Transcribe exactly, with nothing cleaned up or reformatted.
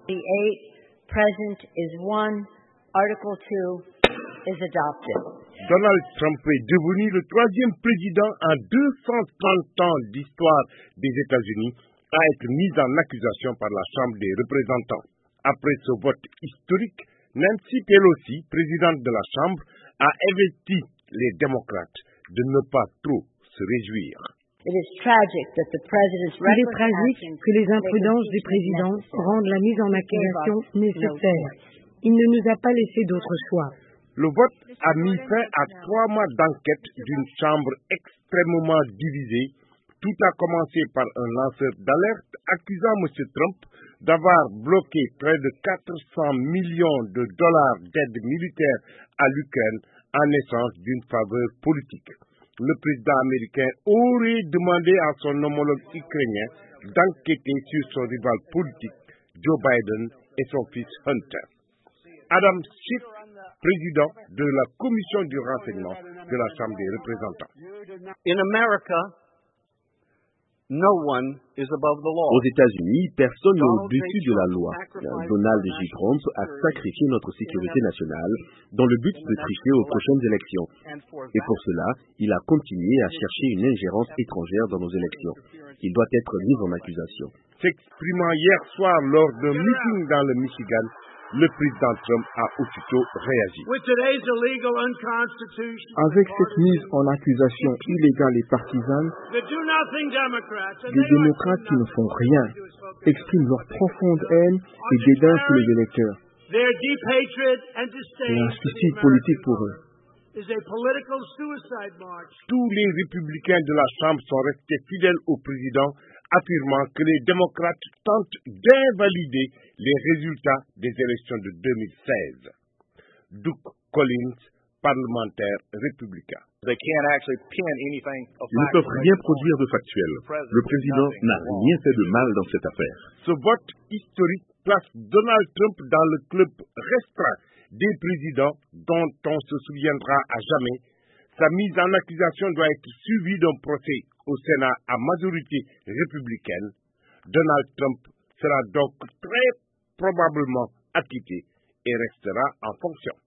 The eight, present is one. Article two is adopted. Donald Trump est devenu le troisième président en deux cent trente ans d'histoire des États-Unis à être mis en accusation par la Chambre des représentants. Après ce vote historique, Nancy Pelosi, présidente de la Chambre, a averti les démocrates de ne pas trop se réjouir. Il est tragique que les imprudences du président rendent la mise en accusation nécessaire. Il ne nous a pas laissé d'autre choix. Le vote a mis fin à trois mois d'enquête d'une chambre extrêmement divisée. Tout a commencé par un lanceur d'alerte accusant M. Trump d'avoir bloqué près de quatre cents millions de dollars d'aide militaire à l'Ukraine en échange d'une faveur politique. Le président américain aurait demandé à son homologue ukrainien d'enquêter sur son rival politique, Joe Biden, et son fils Hunter. Adam Schiff, président de la commission du renseignement de la Chambre des représentants. In America, no one is above the law. Aux États-Unis, personne n'est au-dessus de la loi. Donald J. Trump a sacrifié notre sécurité nationale dans le but de tricher aux prochaines élections. Et pour cela, il a continué à chercher une ingérence étrangère dans nos élections. Il doit être mis en accusation. S'exprimant hier soir lors d'un meeting dans le Michigan, le président Trump a aussitôt réagi. Avec cette mise en accusation illégale et partisane, les démocrates qui ne font rien expriment leur profonde haine et dédain pour les électeurs. C'est un suicide politique pour eux. Tous les républicains de la Chambre sont restés fidèles au président, affirmant que les démocrates tentent d'invalider les résultats des élections de deux mille seize. Doug Collins, parlementaire républicain. Ils ne peuvent rien produire de factuel. Le président n'a rien fait de mal dans cette affaire. Ce vote historique place Donald Trump dans le club restreint des présidents dont on se souviendra à jamais. Sa mise en accusation doit être suivie d'un procès au Sénat à majorité républicaine. Donald Trump sera donc très probablement acquitté et restera en fonction.